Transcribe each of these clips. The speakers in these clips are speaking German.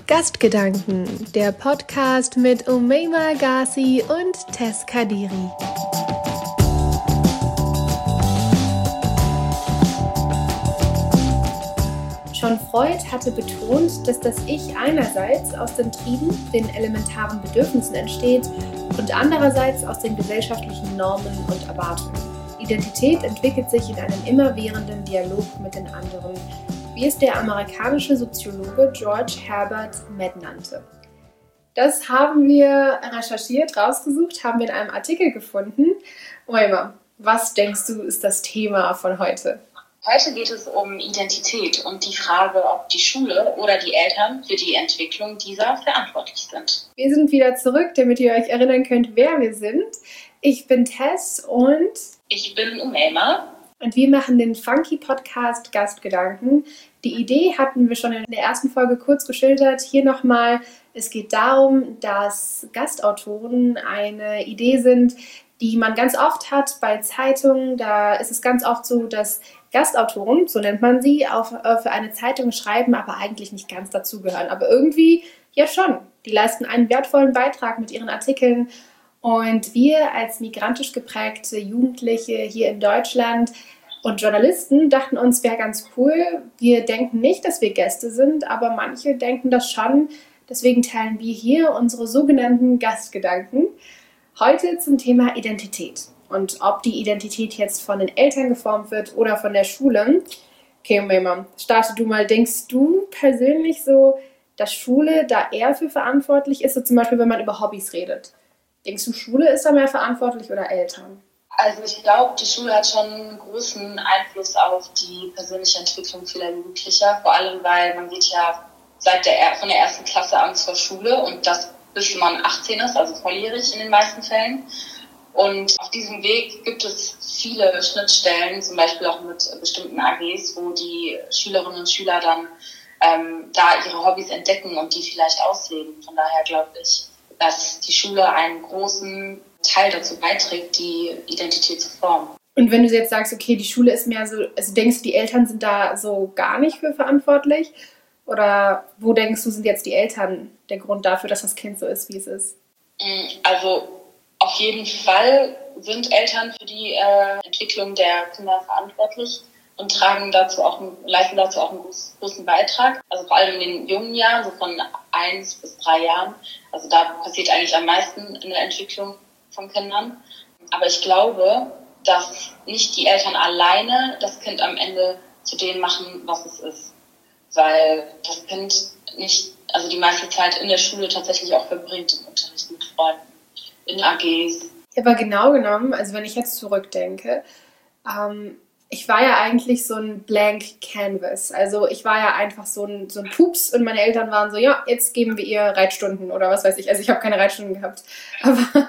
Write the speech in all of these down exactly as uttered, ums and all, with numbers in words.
Gastgedanken, der Podcast mit Umeima Ghazi und Tess Kadiri. Schon Freud hatte betont, dass das Ich einerseits aus den Trieben, den elementaren Bedürfnissen entsteht und andererseits aus den gesellschaftlichen Normen und Erwartungen. Identität entwickelt sich in einem immerwährenden Dialog mit den anderen, wie es der amerikanische Soziologe George Herbert Mead nannte. Das haben wir recherchiert, rausgesucht, haben wir in einem Artikel gefunden. Umeima, was denkst du, ist das Thema von heute? Heute geht es um Identität und die Frage, ob die Schule oder die Eltern für die Entwicklung dieser verantwortlich sind. Wir sind wieder zurück, damit ihr euch erinnern könnt, wer wir sind. Ich bin Tess und ich bin Umeima. Und wir machen den Funky Podcast Gastgedanken. Die Idee hatten wir schon in der ersten Folge kurz geschildert. Hier nochmal, es geht darum, dass Gastautoren eine Idee sind, die man ganz oft hat bei Zeitungen. Da ist es ganz oft so, dass Gastautoren, so nennt man sie, auf, für eine Zeitung schreiben, aber eigentlich nicht ganz dazugehören. Aber irgendwie ja schon. Die leisten einen wertvollen Beitrag mit ihren Artikeln. Und wir als migrantisch geprägte Jugendliche hier in Deutschland und Journalisten dachten uns, wäre ganz cool. Wir denken nicht, dass wir Gäste sind, aber manche denken das schon. Deswegen teilen wir hier unsere sogenannten Gastgedanken. Heute zum Thema Identität. Und ob die Identität jetzt von den Eltern geformt wird oder von der Schule. Okay, Umeima, starte du mal. Denkst du persönlich so, dass Schule da eher für verantwortlich ist? So zum Beispiel, wenn man über Hobbys redet. Denkst du, Schule ist da mehr verantwortlich oder Eltern? Also ich glaube, die Schule hat schon einen großen Einfluss auf die persönliche Entwicklung vieler Jugendlicher. Vor allem, weil man geht ja seit der, von der ersten Klasse an zur Schule und das bis man achtzehn ist, also volljährig in den meisten Fällen. Und auf diesem Weg gibt es viele Schnittstellen, zum Beispiel auch mit bestimmten A Gs, wo die Schülerinnen und Schüler dann ähm, da ihre Hobbys entdecken und die vielleicht ausleben. Von daher glaube ich, dass die Schule einen großen Teil dazu beiträgt, die Identität zu formen. Und wenn du jetzt sagst, okay, die Schule ist mehr so, also denkst du, die Eltern sind da so gar nicht für verantwortlich? Oder wo denkst du, sind jetzt die Eltern der Grund dafür, dass das Kind so ist, wie es ist? Also auf jeden Fall sind Eltern für die äh, Entwicklung der Kinder verantwortlich und tragen dazu auch, leisten dazu auch einen großen Beitrag. Also vor allem in den jungen Jahren, so von eins bis drei Jahren. Also da passiert eigentlich am meisten in der Entwicklung von Kindern. Aber ich glaube, dass nicht die Eltern alleine das Kind am Ende zu dem machen, was es ist. Weil das Kind nicht, also die meiste Zeit in der Schule tatsächlich auch verbringt im Unterricht mit Freunden, in A Gs. Ja, aber genau genommen, also wenn ich jetzt zurückdenke, ähm, ich war ja eigentlich so ein Blank Canvas. Also ich war ja einfach so ein, so ein Pups und meine Eltern waren so, ja, jetzt geben wir ihr Reitstunden oder was weiß ich. Also ich habe keine Reitstunden gehabt. Aber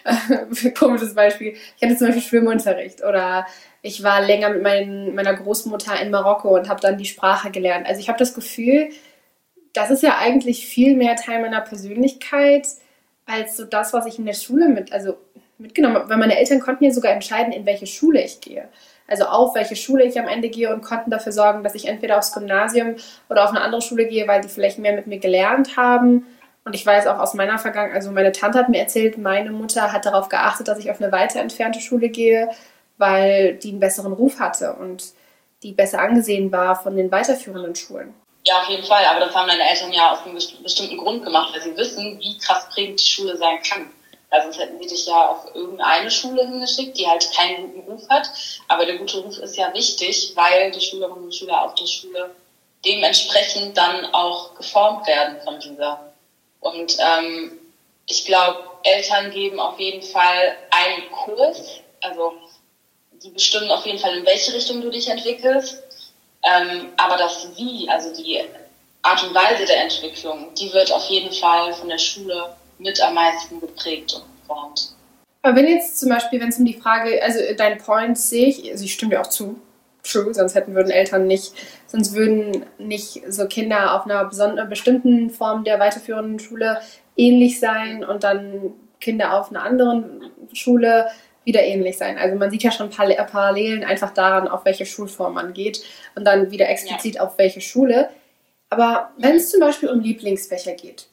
äh, komisches Beispiel. Ich hatte zum Beispiel Schwimmunterricht oder ich war länger mit mein, meiner Großmutter in Marokko und habe dann die Sprache gelernt. Also ich habe das Gefühl, das ist ja eigentlich viel mehr Teil meiner Persönlichkeit als so das, was ich in der Schule mit, also mitgenommen habe. Weil meine Eltern konnten ja sogar entscheiden, in welche Schule ich gehe. Also auf welche Schule ich am Ende gehe und konnten dafür sorgen, dass ich entweder aufs Gymnasium oder auf eine andere Schule gehe, weil die vielleicht mehr mit mir gelernt haben. Und ich weiß auch aus meiner Vergangenheit, also meine Tante hat mir erzählt, meine Mutter hat darauf geachtet, dass ich auf eine weiter entfernte Schule gehe, weil die einen besseren Ruf hatte und die besser angesehen war von den weiterführenden Schulen. Ja, auf jeden Fall. Aber das haben meine Eltern ja aus einem bestimmten Grund gemacht, weil sie wissen, wie krass prägend die Schule sein kann. Weil sonst hätten sie dich ja auf irgendeine Schule hingeschickt, die halt keinen guten Ruf hat. Aber der gute Ruf ist ja wichtig, weil die Schülerinnen und Schüler auf der Schule dementsprechend dann auch geformt werden von dieser. Und ähm, ich glaube, Eltern geben auf jeden Fall einen Kurs. Also die bestimmen auf jeden Fall, in welche Richtung du dich entwickelst. Ähm, aber das Wie, also die Art und Weise der Entwicklung, die wird auf jeden Fall von der Schule mit am meisten geprägt und geformt. Aber wenn jetzt zum Beispiel, wenn es um die Frage, also dein Point sehe ich, also ich stimme dir auch zu, true, sonst hätten würden Eltern nicht, sonst würden nicht so Kinder auf einer besonderen, bestimmten Form der weiterführenden Schule ähnlich sein und dann Kinder auf einer anderen Schule wieder ähnlich sein. Also man sieht ja schon Parallelen einfach daran, auf welche Schulform man geht und dann wieder explizit ja. auf welche Schule. Aber wenn es zum Beispiel um Lieblingsfächer geht,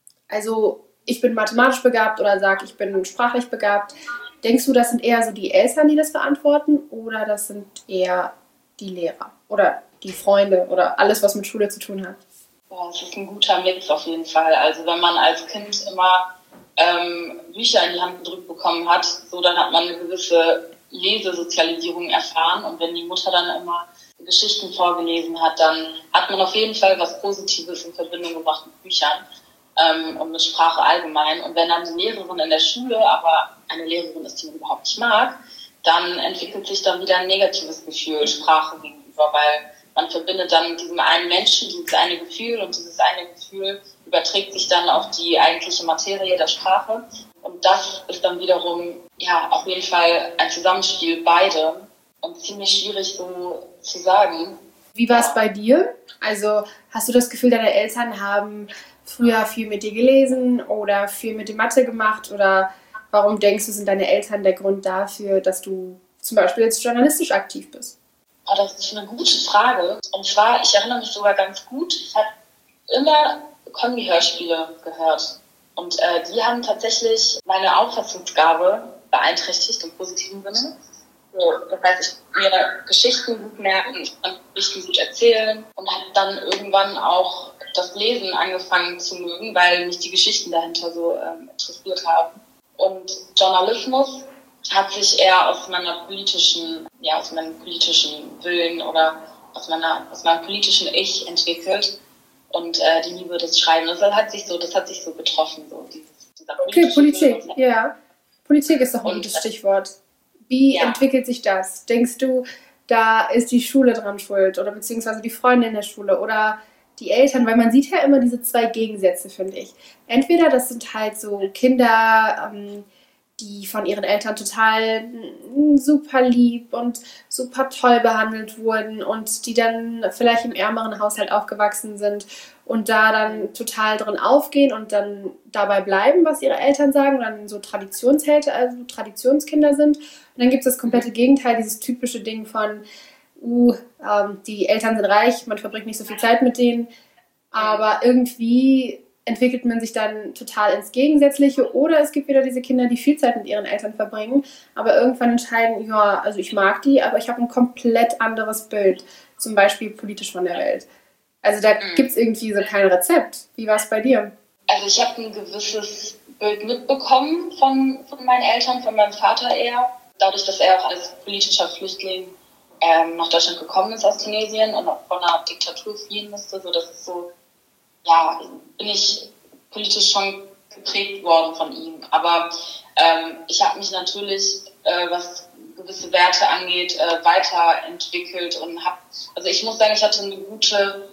also ich bin mathematisch begabt oder sag, ich bin sprachlich begabt, denkst du, das sind eher so die Eltern, die das verantworten oder das sind eher die Lehrer oder die Freunde oder alles, was mit Schule zu tun hat? Boah, das ist ein guter Mix auf jeden Fall. Also wenn man als Kind immer ähm, Bücher in die Hand gedrückt bekommen hat, so dann hat man eine gewisse Lesesozialisierung erfahren und wenn die Mutter dann immer Geschichten vorgelesen hat, dann hat man auf jeden Fall was Positives in Verbindung gebracht mit Büchern ähm, und mit Sprache allgemein. Und wenn dann die Lehrerin in der Schule aber eine Lehrerin ist, die man überhaupt nicht mag, dann entwickelt sich dann wieder ein negatives Gefühl Sprache gegenüber, weil man verbindet dann mit diesem einen Menschen dieses eine Gefühl und dieses eine Gefühl überträgt sich dann auf die eigentliche Materie der Sprache. Und das ist dann wiederum, ja, auf jeden Fall ein Zusammenspiel beide und ziemlich schwierig so zu sagen. Wie war es bei dir? Also hast du das Gefühl, deine Eltern haben früher viel mit dir gelesen oder viel mit dir Mathe gemacht oder warum denkst du, sind deine Eltern der Grund dafür, dass du zum Beispiel jetzt journalistisch aktiv bist? Oh, das ist eine gute Frage. Und zwar, ich erinnere mich sogar ganz gut, ich habe immer Kombi-Hörspiele gehört. Und äh, die haben tatsächlich meine Auffassungsgabe beeinträchtigt im positiven Sinne. So, das heißt, ich mir Geschichten gut merken, ich kann Geschichten gut erzählen und habe dann irgendwann auch das Lesen angefangen zu mögen, weil mich die Geschichten dahinter so ähm, interessiert haben. Und Journalismus hat sich eher aus meiner politischen, ja, aus meinem politischen Willen oder aus meiner, aus meinem politischen Ich entwickelt und äh, die Liebe des Schreibens. Das hat sich so, das hat sich so getroffen, so dieses, dieser Okay, Politik, Willen. Ja. Politik ist doch ein Und, gutes Stichwort. Wie ja. entwickelt sich das? Denkst du, da ist die Schule dran schuld oder beziehungsweise die Freunde in der Schule oder die Eltern? Weil man sieht ja immer diese zwei Gegensätze, finde ich. Entweder das sind halt so Kinder, ähm, die von ihren Eltern total mm, super lieb und super toll behandelt wurden und die dann vielleicht im ärmeren Haushalt aufgewachsen sind und da dann total drin aufgehen und dann dabei bleiben, was ihre Eltern sagen und dann so Traditionshälter, also Traditionskinder sind. Und dann gibt es das komplette Gegenteil, dieses typische Ding von, uh, ähm, die Eltern sind reich, man verbringt nicht so viel Zeit mit denen, aber irgendwie entwickelt man sich dann total ins Gegensätzliche oder es gibt wieder diese Kinder, die viel Zeit mit ihren Eltern verbringen, aber irgendwann entscheiden, ja, also ich mag die, aber ich habe ein komplett anderes Bild, zum Beispiel politisch von der Welt. Also da mhm. gibt es irgendwie so kein Rezept. Wie war es bei dir? Also ich habe ein gewisses Bild mitbekommen von, von meinen Eltern, von meinem Vater eher, dadurch, dass er auch als politischer Flüchtling ähm, nach Deutschland gekommen ist aus Tunesien und auch von einer Diktatur fliehen musste, so dass es so, ja, bin ich politisch schon geprägt worden von ihm. Aber ähm, ich habe mich natürlich, äh, was gewisse Werte angeht, äh, weiterentwickelt und habe, also ich muss sagen, ich hatte eine gute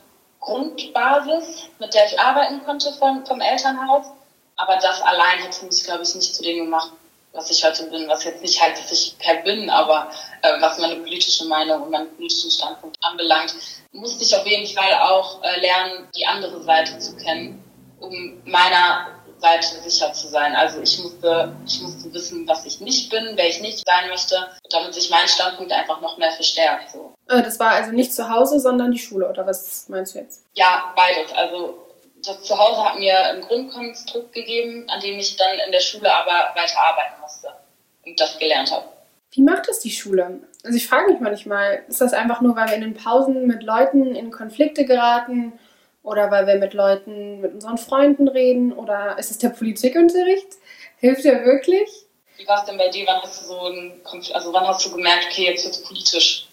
Grundbasis, mit der ich arbeiten konnte vom, vom Elternhaus. Aber das allein hätte mich, glaube ich, nicht zu dem gemacht, was ich heute bin. Was jetzt nicht heißt, dass ich per bin, aber äh, was meine politische Meinung und meinen politischen Standpunkt anbelangt, musste ich auf jeden Fall auch äh, lernen, die andere Seite zu kennen, um meiner Seite sicher zu sein. Also ich musste, ich musste wissen, was ich nicht bin, wer ich nicht sein möchte, damit sich mein Standpunkt einfach noch mehr verstärkt. So. Das war also nicht zu Hause, sondern die Schule, oder was meinst du jetzt? Ja, beides. Also das Zuhause hat mir ein Grundkonstrukt gegeben, an dem ich dann in der Schule aber weiter arbeiten musste und das gelernt habe. Wie macht das die Schule? Also ich frage mich manchmal, ist das einfach nur, weil wir in den Pausen mit Leuten in Konflikte geraten oder weil wir mit Leuten, mit unseren Freunden reden oder ist es der Politikunterricht? Hilft der wirklich? Wie war es denn bei dir? Wann hast du so einen Konflikt, also wann hast du gemerkt, okay, jetzt wird es politisch?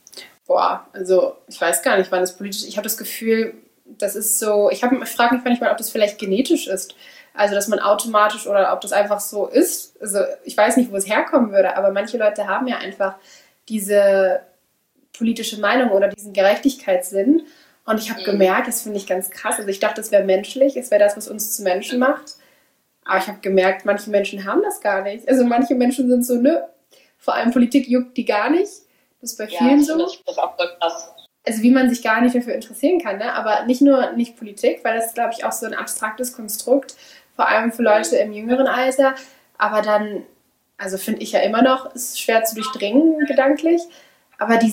Boah, also ich weiß gar nicht, wann es politisch ist. Ich habe das Gefühl, das ist so, ich, ich frage mich manchmal, ob das vielleicht genetisch ist. Also, dass man automatisch oder ob das einfach so ist. Also, ich weiß nicht, wo es herkommen würde, aber manche Leute haben ja einfach diese politische Meinung oder diesen Gerechtigkeitssinn. Und ich habe mhm. gemerkt, das finde ich ganz krass. Also, ich dachte, es wäre menschlich, es wäre das, was uns zu Menschen macht. Aber ich habe gemerkt, manche Menschen haben das gar nicht. Also, manche Menschen sind so, nö, vor allem Politik juckt die gar nicht. Das ist bei ja, vielen so. Das ist auch voll krass. Also wie man sich gar nicht dafür interessieren kann, ne? Aber nicht nur nicht Politik, weil das ist, glaube ich, auch so ein abstraktes Konstrukt, vor allem für Leute im jüngeren Alter. Aber dann, also finde ich ja immer noch, ist schwer zu durchdringen gedanklich, aber dieser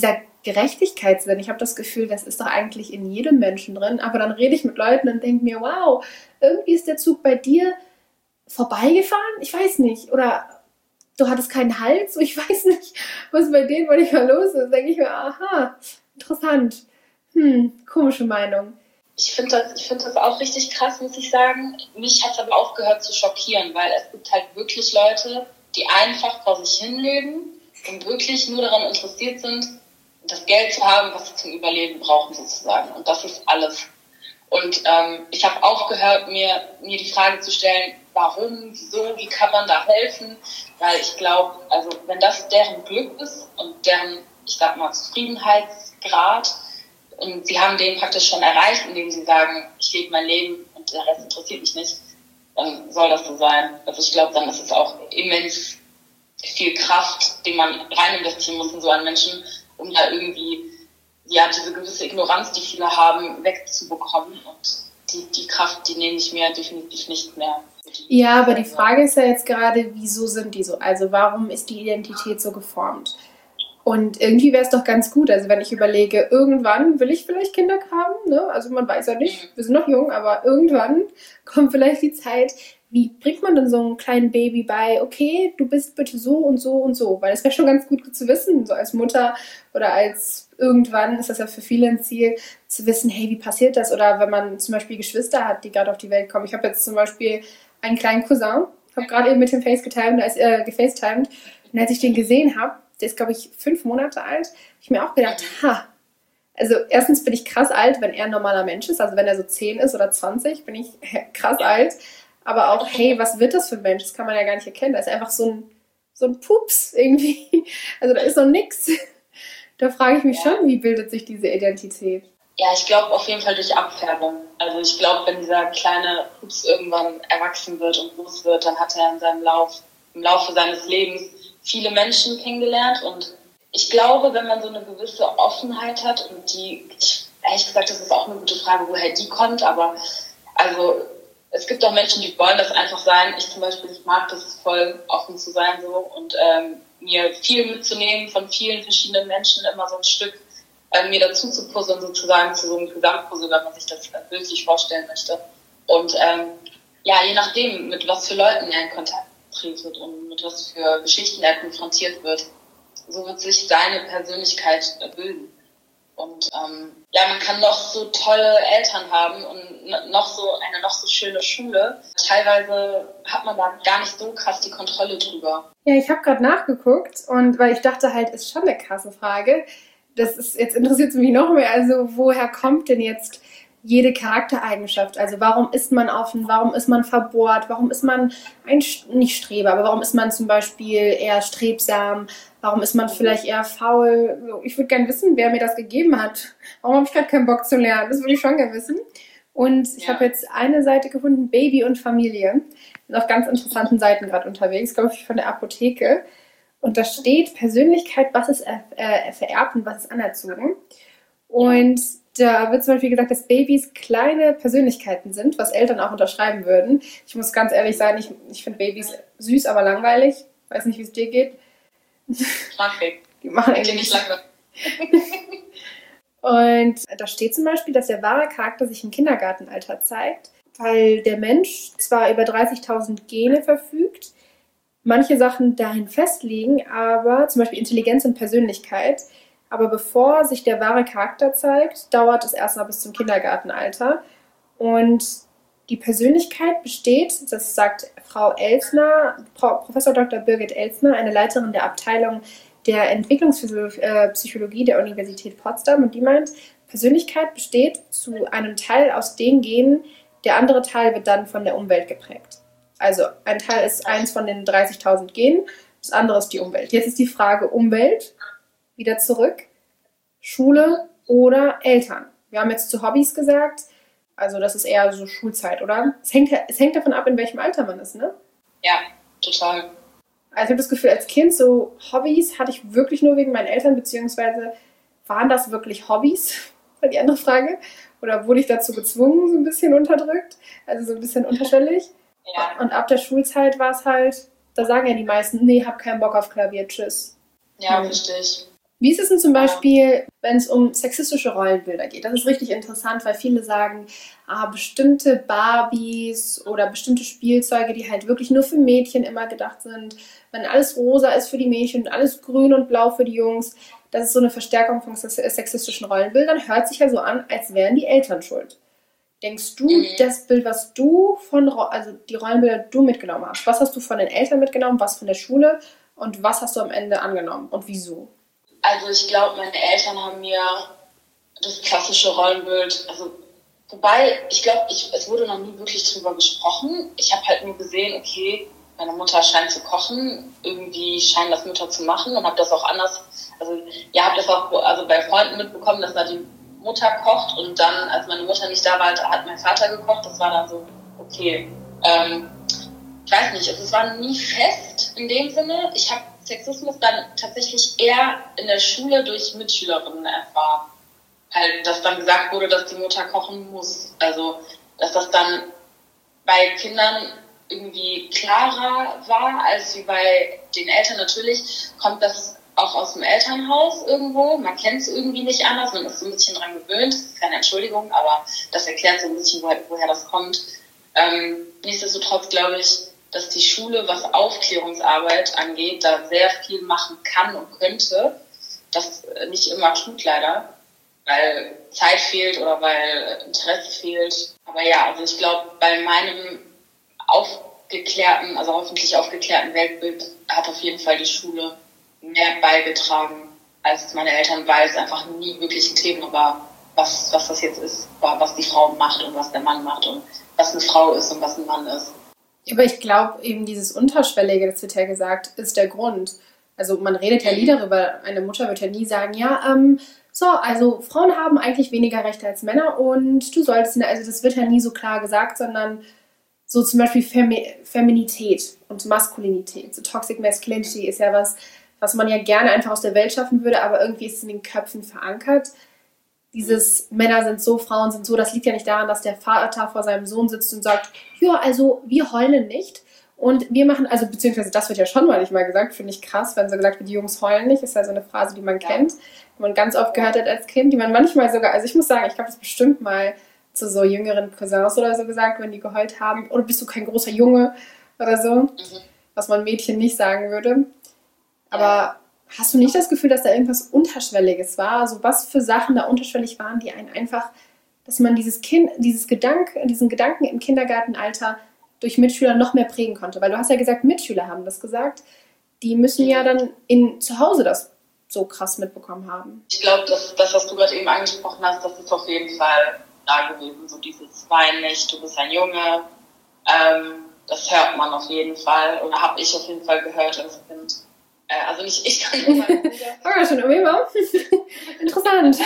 Gerechtigkeitssinn. Ich habe das Gefühl, das ist doch eigentlich in jedem Menschen drin. Aber dann rede ich mit Leuten und denke mir, wow, irgendwie ist der Zug bei dir vorbeigefahren? Ich weiß nicht. Oder du hattest keinen Hals? Ich weiß nicht, was bei denen manchmal los ist. Da denke ich mir, aha, interessant. Hm, komische Meinung. Ich finde das, ich find das auch richtig krass, muss ich sagen. Mich hat es aber aufgehört zu schockieren, weil es gibt halt wirklich Leute, die einfach vor sich hin leben und wirklich nur daran interessiert sind, das Geld zu haben, was sie zum Überleben brauchen sozusagen. Und das ist alles. Und ähm, ich habe aufgehört, mir, mir die Frage zu stellen, warum, wieso, wie kann man da helfen? Weil ich glaube, also wenn das deren Glück ist und deren, ich sag mal, Zufriedenheitsgrad, und sie haben den praktisch schon erreicht, indem sie sagen, ich lebe mein Leben und der Rest interessiert mich nicht, dann soll das so sein. Also ich glaube, dann ist es auch immens viel Kraft, die man rein investieren muss in so einen Menschen, um da irgendwie ja diese gewisse Ignoranz, die viele haben, wegzubekommen. Und die, die Kraft, die nehme ich mir definitiv nicht mehr. Ja, aber die Frage ist ja jetzt gerade, wieso sind die so? Also warum ist die Identität so geformt? Und irgendwie wäre es doch ganz gut, also wenn ich überlege, irgendwann will ich vielleicht Kinder haben, ne? Also man weiß ja nicht, wir sind noch jung, aber irgendwann kommt vielleicht die Zeit, wie bringt man denn so einem kleinen Baby bei, okay, du bist bitte so und so und so, weil es wäre schon ganz gut zu wissen, so als Mutter oder als irgendwann ist das ja für viele ein Ziel, zu wissen, hey, wie passiert das? Oder wenn man zum Beispiel Geschwister hat, die gerade auf die Welt kommen. Ich habe jetzt zum Beispiel einen kleinen Cousin, habe gerade eben mit dem Face getimed, als, äh, gefacetimed und als ich den gesehen habe, der ist, glaube ich, fünf Monate alt, habe ich mir auch gedacht, ha, also erstens bin ich krass alt, wenn er ein normaler Mensch ist, also wenn er so zehn ist oder zwanzig, bin ich krass alt, aber auch, hey, was wird das für ein Mensch? Das kann man ja gar nicht erkennen, da ist einfach so ein, so ein Pups irgendwie, also da ist noch nix. Da frage ich mich ja. schon, wie bildet sich diese Identität? Ja, ich glaube auf jeden Fall durch Abfärbung. Also ich glaube, wenn dieser kleine Pups irgendwann erwachsen wird und groß wird, dann hat er in seinem Lauf, im Laufe seines Lebens viele Menschen kennengelernt und ich glaube, wenn man so eine gewisse Offenheit hat und die, ich, ehrlich gesagt, das ist auch eine gute Frage, woher die kommt, aber also es gibt auch Menschen, die wollen das einfach sein. Ich zum Beispiel, ich mag das voll offen zu sein so und ähm, mir viel mitzunehmen von vielen verschiedenen Menschen, immer so ein Stück äh, mir dazu zu puzzeln, sozusagen zu so einem Gesamtpuzzle, wenn man sich das bildlich vorstellen möchte. Und ähm, ja, je nachdem, mit was für Leuten er in Kontakt tretet und mit was für Geschichten er konfrontiert wird, so wird sich seine Persönlichkeit bilden. Und ähm, ja, man kann noch so tolle Eltern haben und noch so eine noch so schöne Schule. Teilweise hat man da gar nicht so krass die Kontrolle drüber. Ja, ich habe gerade nachgeguckt und weil ich dachte halt, ist schon eine krasse Frage. Das ist, jetzt interessiert es mich noch mehr. Also woher kommt denn jetzt jede Charaktereigenschaft? Also warum ist man offen? Warum ist man verbohrt? Warum ist man ein, nicht Streber, aber warum ist man zum Beispiel eher strebsam? Warum ist man vielleicht eher faul? Ich würde gerne wissen, wer mir das gegeben hat. Warum habe ich gerade keinen Bock zu lernen? Das würde ich schon gerne wissen. Und ich ja. habe jetzt eine Seite gefunden, Baby und Familie. Bin auf ganz interessanten Seiten gerade unterwegs, glaube ich, von der Apotheke. Und da steht Persönlichkeit, was ist äh, vererbt und was ist anerzogen. Und da wird zum Beispiel gesagt, dass Babys kleine Persönlichkeiten sind, was Eltern auch unterschreiben würden. Ich muss ganz ehrlich sein, ich, ich finde Babys süß, aber langweilig. Weiß nicht, wie es dir geht. Traffic. Die machen irgendwie nicht langweilig. Und da steht zum Beispiel, dass der wahre Charakter sich im Kindergartenalter zeigt, weil der Mensch zwar über dreißigtausend Gene verfügt, manche Sachen dahin festlegen, aber zum Beispiel Intelligenz und Persönlichkeit. Aber bevor sich der wahre Charakter zeigt, dauert es erstmal bis zum Kindergartenalter. Und die Persönlichkeit besteht, das sagt Frau Elsner, Professor Doktor Birgit Elsner, eine Leiterin der Abteilung der Entwicklungspsychologie der Universität Potsdam. Und die meint, Persönlichkeit besteht zu einem Teil aus den Genen, der andere Teil wird dann von der Umwelt geprägt. Also ein Teil ist eins von den dreißigtausend Genen, das andere ist die Umwelt. Jetzt ist die Frage Umwelt, wieder zurück, Schule oder Eltern. Wir haben jetzt zu Hobbys gesagt, also das ist eher so Schulzeit, oder? Es hängt, es hängt davon ab, in welchem Alter man ist, ne? Ja, total. Also ich habe das Gefühl, als Kind so Hobbys hatte ich wirklich nur wegen meinen Eltern, beziehungsweise waren das wirklich Hobbys? Das war die andere Frage. Oder wurde ich dazu gezwungen, so ein bisschen unterdrückt? Also so ein bisschen unterschwellig. Ja. Und ab der Schulzeit war es halt, da sagen ja die meisten, nee, hab keinen Bock auf Klavier, tschüss. Ja, hm. richtig. Wie ist es denn zum Beispiel, wenn es um sexistische Rollenbilder geht? Das ist richtig interessant, weil viele sagen, ah, bestimmte Barbies oder bestimmte Spielzeuge, die halt wirklich nur für Mädchen immer gedacht sind, wenn alles rosa ist für die Mädchen und alles grün und blau für die Jungs, das ist so eine Verstärkung von sexistischen Rollenbildern. Hört sich ja so an, als wären die Eltern schuld. Denkst du, mhm. das Bild, was du von, also die Rollenbilder, die du mitgenommen hast, was hast du von den Eltern mitgenommen, was von der Schule und was hast du am Ende angenommen und wieso? Also ich glaube, meine Eltern haben mir das klassische Rollenbild, also wobei, ich glaube, ich, es wurde noch nie wirklich drüber gesprochen. Ich habe halt nur gesehen, okay, meine Mutter scheint zu kochen, irgendwie scheinen das Mütter zu machen und habe das auch anders, also ja, habe das auch also bei Freunden mitbekommen, dass da die Mutter kocht und dann, als meine Mutter nicht da war, hat mein Vater gekocht. Das war dann so, okay, ähm, ich weiß nicht, also es war nie fest in dem Sinne. Ich habe Sexismus dann tatsächlich eher in der Schule durch Mitschülerinnen erfahren. Halt, dass dann gesagt wurde, dass die Mutter kochen muss. Also, dass das dann bei Kindern irgendwie klarer war, als wie bei den Eltern. Natürlich kommt das auch aus dem Elternhaus irgendwo. Man kennt es irgendwie nicht anders. Man ist so ein bisschen dran gewöhnt. Das ist keine Entschuldigung, aber das erklärt so ein bisschen, woher, woher das kommt. Ähm, nichtsdestotrotz glaube ich, dass die Schule, was Aufklärungsarbeit angeht, da sehr viel machen kann und könnte. Das nicht immer tut leider, weil Zeit fehlt oder weil Interesse fehlt. Aber ja, also ich glaube, bei meinem aufgeklärten, also hoffentlich aufgeklärten Weltbild hat auf jeden Fall die Schule mehr beigetragen als meine Eltern, weil es einfach nie wirklich ein Thema war, was, was das jetzt ist, was die Frau macht und was der Mann macht und was eine Frau ist und was ein Mann ist. Aber ich glaube, eben dieses Unterschwellige, das wird ja gesagt, ist der Grund. Also man redet ja nie darüber, eine Mutter wird ja nie sagen, ja, ähm, so, also Frauen haben eigentlich weniger Rechte als Männer und du solltest, also das wird ja nie so klar gesagt, sondern so zum Beispiel Femi- Feminität und Maskulinität. So Toxic Masculinity ist ja was, was man ja gerne einfach aus der Welt schaffen würde, aber irgendwie ist es in den Köpfen verankert. Dieses Männer sind so, Frauen sind so, das liegt ja nicht daran, dass der Vater vor seinem Sohn sitzt und sagt, ja, also wir heulen nicht und wir machen, also beziehungsweise das wird ja schon manchmal gesagt, finde ich krass, wenn so gesagt wird, die Jungs heulen nicht, ist ja so eine Phrase, die man ja. kennt, die man ganz oft gehört hat als Kind, die man manchmal sogar, also ich muss sagen, ich glaube, das bestimmt mal zu so jüngeren Cousins oder so gesagt, wenn die geheult haben, oder bist du kein großer Junge oder so, mhm. was man Mädchen nicht sagen würde, aber ja. Hast du nicht das Gefühl, dass da irgendwas Unterschwelliges war? Also was für Sachen da unterschwellig waren, die einen einfach, dass man dieses Kind, dieses Gedanke, diesen Gedanken im Kindergartenalter durch Mitschüler noch mehr prägen konnte? Weil du hast ja gesagt, Mitschüler haben das gesagt. Die müssen ja dann in, zu Hause das so krass mitbekommen haben. Ich glaube, dass das, was du gerade eben angesprochen hast, das ist auf jeden Fall da gewesen. So dieses Wein nicht, du bist ein Junge. Ähm, das hört man auf jeden Fall oder habe ich auf jeden Fall gehört als Kind. Also nicht ich, kann nur mein Bruder. Oh, schon immer. Interessant.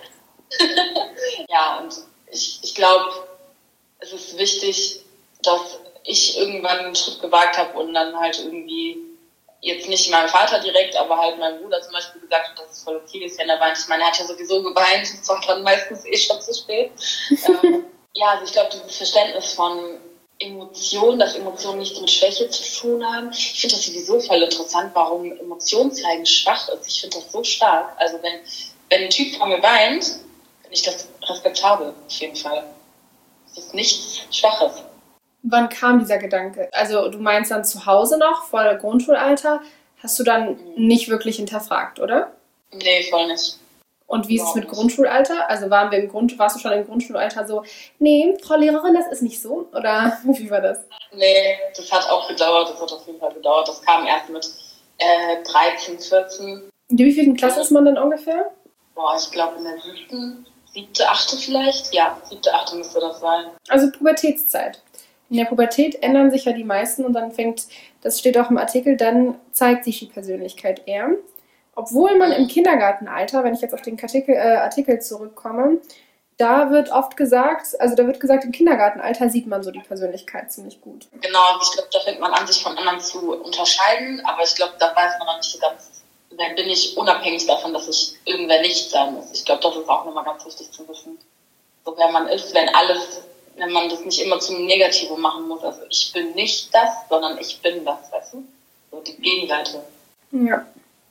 Ja, und ich, ich glaube, es ist wichtig, dass ich irgendwann einen Schritt gewagt habe und dann halt irgendwie, jetzt nicht meinem Vater direkt, aber halt meinem Bruder zum Beispiel gesagt hat, dass es voll okay ist, wenn er weint. Ich meine, er hat ja sowieso geweint, es war dann meistens eh schon zu spät. ähm, ja, also ich glaube, dieses Verständnis von Emotionen, dass Emotionen nichts mit Schwäche zu tun haben. Ich finde das sowieso voll interessant, warum Emotionen zeigen schwach ist. Ich finde das so stark. Also wenn, wenn ein Typ vor mir weint, finde ich das respektabel, auf jeden Fall. Das ist nichts Schwaches. Wann kam dieser Gedanke? Also du meinst dann zu Hause noch, vor der Grundschulalter, hast du dann mhm. nicht wirklich hinterfragt, oder? Nee, voll nicht. Und wie ist es mit Grundschulalter? Also waren wir im Grund, warst du schon im Grundschulalter so, nee, Frau Lehrerin, das ist nicht so? Oder wie war das? Nee, das hat auch gedauert, das hat auf jeden Fall gedauert. Das kam erst mit äh, dreizehn, vierzehn. In wie vielen Klasse ist man dann ungefähr? Boah, ich glaube in der siebten, siebte, achte vielleicht. Ja, siebte, achte müsste das sein. Also Pubertätszeit. In der Pubertät ändern sich ja die meisten und dann fängt, das steht auch im Artikel, dann zeigt sich die Persönlichkeit eher. Obwohl man im Kindergartenalter, wenn ich jetzt auf den Artikel, äh, Artikel zurückkomme, da wird oft gesagt, also da wird gesagt, im Kindergartenalter sieht man so die Persönlichkeit ziemlich gut. Genau, ich glaube, da fängt man an, sich von anderen zu unterscheiden, aber ich glaube, da weiß man noch nicht so ganz, dann bin ich unabhängig davon, dass ich irgendwer nicht sein muss. Ich glaube, das ist auch nochmal ganz wichtig zu wissen. So, wer man ist, wenn alles, wenn man das nicht immer zum Negativen machen muss. Also ich bin nicht das, sondern ich bin das, weißt du? So die Gegenseite. Ja.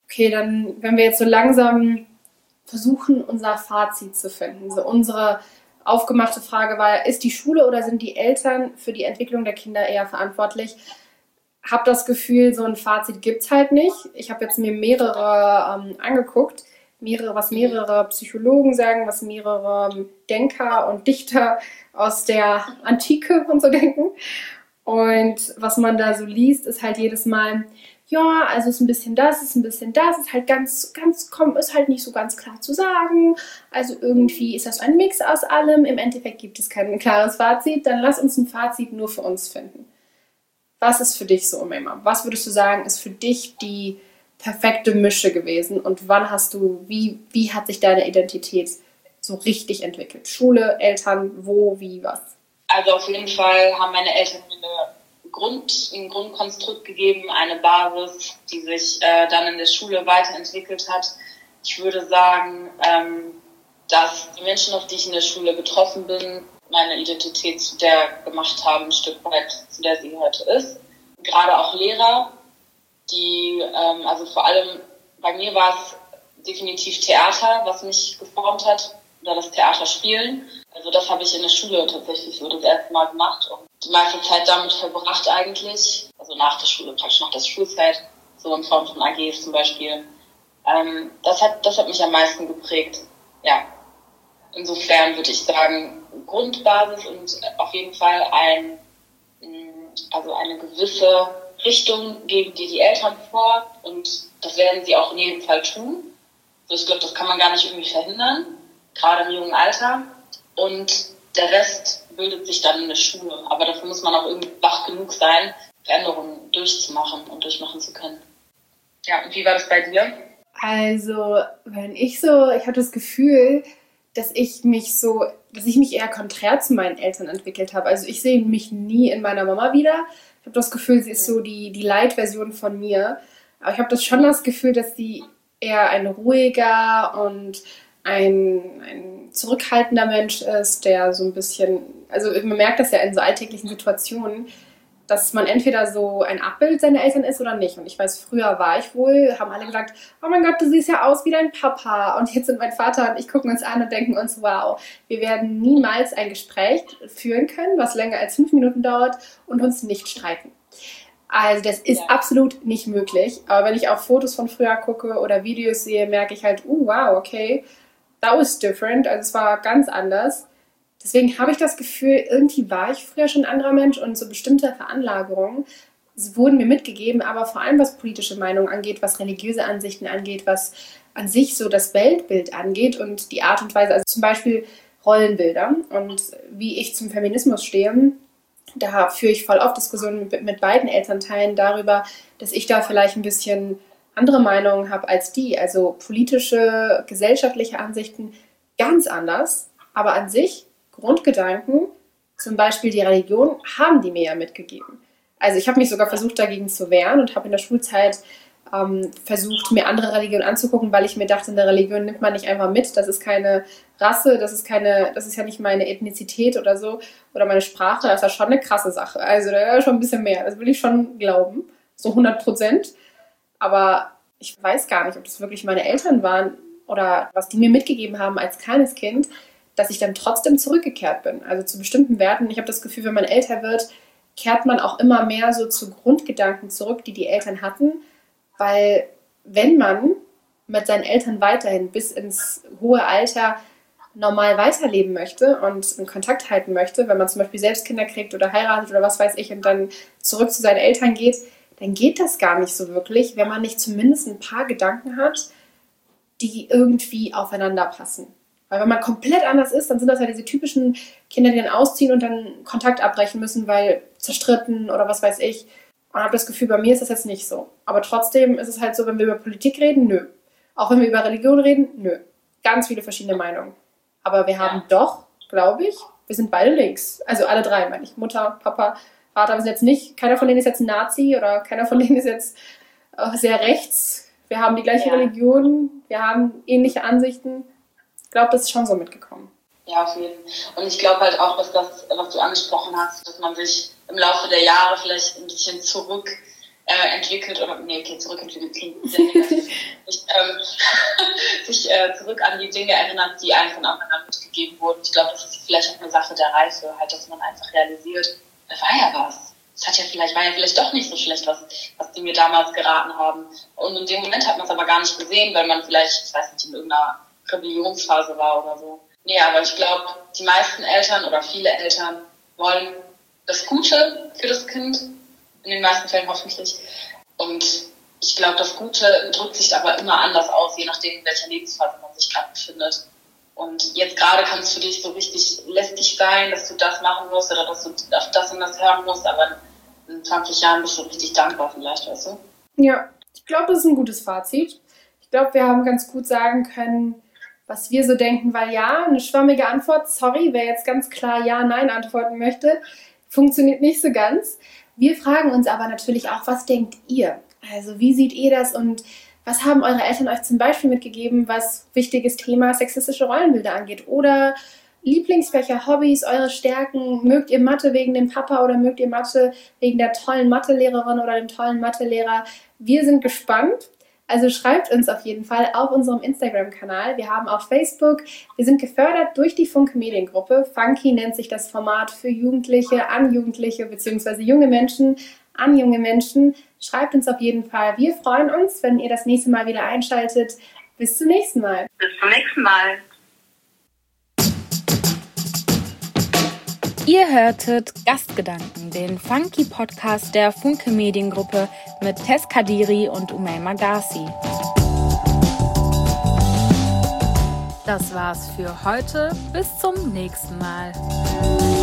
Okay, dann, wenn wir jetzt so langsam versuchen, unser Fazit zu finden. So unsere aufgemachte Frage war, ist die Schule oder sind die Eltern für die Entwicklung der Kinder eher verantwortlich? Habe das Gefühl, so ein Fazit gibt es halt nicht. Ich habe jetzt mir mehrere ähm, angeguckt, mehrere, was mehrere Psychologen sagen, was mehrere Denker und Dichter aus der Antike und so denken. Und was man da so liest, ist halt jedes Mal, ja, also ist ein bisschen das, ist ein bisschen das, ist halt ganz, ganz, komm, ist halt nicht so ganz klar zu sagen. Also irgendwie ist das ein Mix aus allem. Im Endeffekt gibt es kein klares Fazit. Dann lass uns ein Fazit nur für uns finden. Was ist für dich so, Umayma? Was würdest du sagen, ist für dich die perfekte Mische gewesen? Und wann hast du, wie, wie hat sich deine Identität so richtig entwickelt? Schule, Eltern, wo, wie, was? Also auf jeden Fall haben meine Eltern mir eine Grund, ein Grundkonstrukt gegeben, eine Basis, die sich äh, dann in der Schule weiterentwickelt hat. Ich würde sagen, ähm, dass die Menschen, auf die ich in der Schule getroffen bin, meine Identität zu der gemacht haben, ein Stück weit zu der sie heute ist. Gerade auch Lehrer, die, ähm, also vor allem bei mir war es definitiv Theater, was mich geformt hat, oder das Theaterspielen. Also das habe ich in der Schule tatsächlich so das erste Mal gemacht und die meiste Zeit damit verbracht eigentlich, also nach der Schule, praktisch nach der Schulzeit, so in Form von A Gs zum Beispiel. Ähm, das hat, das hat mich am meisten geprägt, ja. Insofern würde ich sagen, Grundbasis und auf jeden Fall ein, also eine gewisse Richtung geben dir die Eltern vor und das werden sie auch in jedem Fall tun. Also ich glaube, das kann man gar nicht irgendwie verhindern, gerade im jungen Alter. Und der Rest bildet sich dann in der Schule. Aber dafür muss man auch irgendwie wach genug sein, Veränderungen durchzumachen und durchmachen zu können. Ja, und wie war das bei dir? Also, wenn ich so, ich hatte das Gefühl, dass ich mich so, dass ich mich eher konträr zu meinen Eltern entwickelt habe. Also ich sehe mich nie in meiner Mama wieder. Ich habe das Gefühl, sie ist so die, die Light-Version von mir. Aber ich habe das schon das Gefühl, dass sie eher ein ruhiger und ein, ein zurückhaltender Mensch ist, der so ein bisschen, also man merkt das ja in so alltäglichen Situationen, dass man entweder so ein Abbild seiner Eltern ist oder nicht. Und ich weiß, früher war ich wohl, haben alle gesagt, oh mein Gott, du siehst ja aus wie dein Papa. Und jetzt sind mein Vater und ich gucken uns an und denken uns, wow, wir werden niemals ein Gespräch führen können, was länger als fünf Minuten dauert und uns nicht streiten. Also das ist ja absolut nicht möglich. Aber wenn ich auf Fotos von früher gucke oder Videos sehe, merke ich halt, uh, wow, okay, that was different. Also es war ganz anders. Deswegen habe ich das Gefühl, irgendwie war ich früher schon ein anderer Mensch und so bestimmte Veranlagerungen wurden mir mitgegeben, aber vor allem was politische Meinungen angeht, was religiöse Ansichten angeht, was an sich so das Weltbild angeht und die Art und Weise, also zum Beispiel Rollenbilder und wie ich zum Feminismus stehe, da führe ich voll oft Diskussionen mit, mit beiden Elternteilen darüber, dass ich da vielleicht ein bisschen andere Meinungen habe als die, also politische, gesellschaftliche Ansichten ganz anders, aber an sich Grundgedanken, zum Beispiel die Religion, haben die mir ja mitgegeben. Also ich habe mich sogar versucht, dagegen zu wehren und habe in der Schulzeit ähm, versucht, mir andere Religionen anzugucken, weil ich mir dachte, in der Religion nimmt man nicht einfach mit. Das ist keine Rasse, das ist keine, das ist ja nicht meine Ethnizität oder so oder meine Sprache. Das ist ja schon eine krasse Sache. Also da ist schon ein bisschen mehr. Das will ich schon glauben, so hundert Prozent. Aber ich weiß gar nicht, ob das wirklich meine Eltern waren oder was die mir mitgegeben haben als kleines Kind, dass ich dann trotzdem zurückgekehrt bin. Also zu bestimmten Werten. Ich habe das Gefühl, wenn man älter wird, kehrt man auch immer mehr so zu Grundgedanken zurück, die die Eltern hatten. Weil wenn man mit seinen Eltern weiterhin bis ins hohe Alter normal weiterleben möchte und einen Kontakt halten möchte, wenn man zum Beispiel selbst Kinder kriegt oder heiratet oder was weiß ich und dann zurück zu seinen Eltern geht, dann geht das gar nicht so wirklich, wenn man nicht zumindest ein paar Gedanken hat, die irgendwie aufeinander passen. Weil wenn man komplett anders ist, dann sind das ja diese typischen Kinder, die dann ausziehen und dann Kontakt abbrechen müssen, weil zerstritten oder was weiß ich. Und ich habe das Gefühl, bei mir ist das jetzt nicht so. Aber trotzdem ist es halt so, wenn wir über Politik reden, nö. Auch wenn wir über Religion reden, nö. Ganz viele verschiedene Meinungen. Aber wir haben doch, glaube ich, wir sind beide links. Also alle drei, meine ich. Mutter, Papa, Vater. Wir sind jetzt nicht, keiner von denen ist jetzt ein Nazi oder keiner von denen ist jetzt sehr rechts. Wir haben die gleiche ja. Religion, wir haben ähnliche Ansichten. Ich glaube, das ist schon so mitgekommen. Ja, auf jeden Fall. Und ich glaube halt auch, dass das, was du angesprochen hast, dass man sich im Laufe der Jahre vielleicht ein bisschen zurück äh, entwickelt, oder nee, okay, zurückentwickelt klingt sehr negativ, sich, ähm, sich äh, zurück an die Dinge erinnert, die einem von Anfang an mitgegeben wurden. Ich glaube, das ist vielleicht auch eine Sache der Reife, halt, dass man einfach realisiert, da war ja was. Es hat ja vielleicht, war ja vielleicht doch nicht so schlecht, was, was die mir damals geraten haben. Und in dem Moment hat man es aber gar nicht gesehen, weil man vielleicht, ich weiß nicht, in irgendeiner Rebellionsphase war oder so. Nee, aber ich glaube, die meisten Eltern oder viele Eltern wollen das Gute für das Kind, in den meisten Fällen hoffentlich. Und ich glaube, das Gute drückt sich aber immer anders aus, je nachdem, in welcher Lebensphase man sich gerade befindet. Und jetzt gerade kann es für dich so richtig lästig sein, dass du das machen musst oder dass du auf das und das hören musst, aber in zwanzig Jahren bist du richtig dankbar vielleicht, weißt du? Ja, ich glaube, das ist ein gutes Fazit. Ich glaube, wir haben ganz gut sagen können, was wir so denken, weil ja, eine schwammige Antwort, sorry, wer jetzt ganz klar Ja, Nein antworten möchte, funktioniert nicht so ganz. Wir fragen uns aber natürlich auch, was denkt ihr? Also wie seht ihr das und was haben eure Eltern euch zum Beispiel mitgegeben, was wichtiges Thema sexistische Rollenbilder angeht? Oder Lieblingsfächer, Hobbys, eure Stärken? Mögt ihr Mathe wegen dem Papa oder mögt ihr Mathe wegen der tollen Mathelehrerin oder dem tollen Mathelehrer? Wir sind gespannt. Also schreibt uns auf jeden Fall auf unserem Instagram-Kanal. Wir haben auch Facebook. Wir sind gefördert durch die Funke Mediengruppe. Funky nennt sich das Format für Jugendliche, an Jugendliche bzw. junge Menschen, an junge Menschen. Schreibt uns auf jeden Fall. Wir freuen uns, wenn ihr das nächste Mal wieder einschaltet. Bis zum nächsten Mal. Bis zum nächsten Mal. Ihr hörtet Gastgedanken, den Funky-Podcast der Funke Mediengruppe mit Tess Kadiri und Umayma Garci. Das war's für heute. Bis zum nächsten Mal.